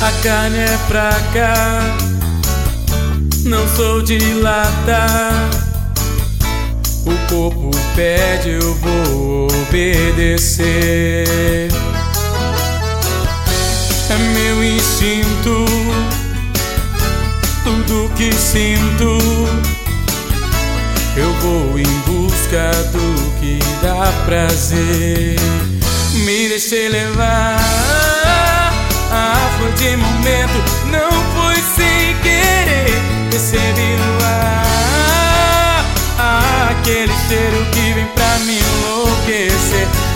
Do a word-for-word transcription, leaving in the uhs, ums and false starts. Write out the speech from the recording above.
A carne é fraca, não sou de lata. O corpo pede, eu vou obedecer. É meu instinto, tudo que sinto. Eu vou em busca do que dá prazer. Me deixei levar, ah, foi de momento, não foi sem querer. Percebi no ar, ah, aquele cheiro que vem pra me enlouquecer.